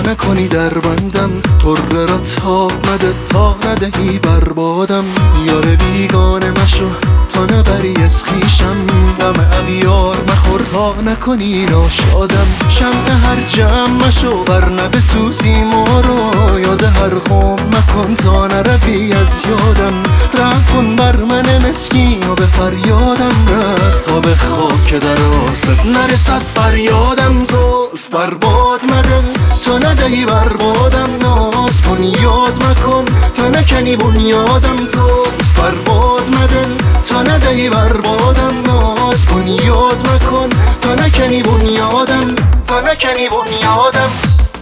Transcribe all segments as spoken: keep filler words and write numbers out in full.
نکنی در بندم، طره را تاب مده تا ندهی بربادم. یار بیگانه مشو تا نبری از خویشم، غم اغیار مخور تا نکنی ناشادم. شمع هر جمع مشو ورنه بسوزی ما رو، یاد هر قوم مکن تا نروی از یادم. رحم کن بر من مسکین و به فریادم رس، تا به خاک در آست نرسد فریادم. زلف برباد مده تا ندهی بربادم، ناز کن یاد مکن تا نکنی بنیادم. زلف برباد مده تا ندهی بربادم، ناز کن یاد مکن تا نکنی بنیادم، تا نکنی بنیادم.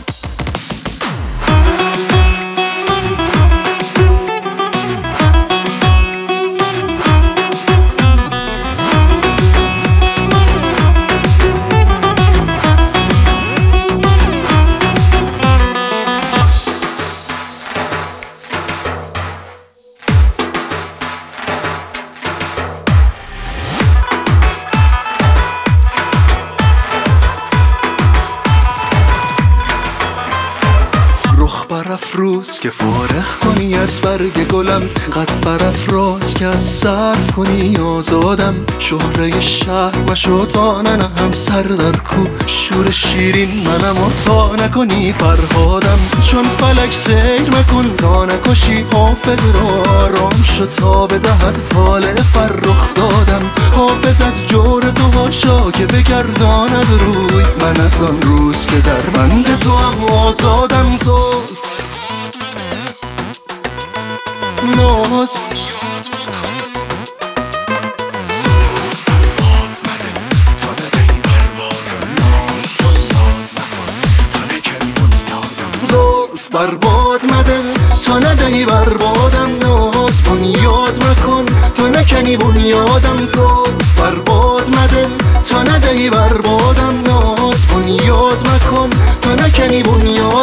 برافروز که فارغ کنی از برگ گلم، قد برافراز که از صرف کنی آزادم. شهره شهر مشو تا ننهم سر در کو، شور شیرین منم و تا نکنی فرهادم. چون فلک سیر مکن تا نکشی حافظ را، آرام شو تا بدهد طالع فرخ دادم. حافظ از جور تو هاشا که بگرداند روی، من از آن روز که در بند تو هم آزادم. زلف ناز زلف برباد مده تا ندهی بربادم، ناز کن یاد مکن تا نکنی بنیادم. زلف برباد مده تا ندهی بربادم، ناز کن یاد مکن تا نکنی بنیادم.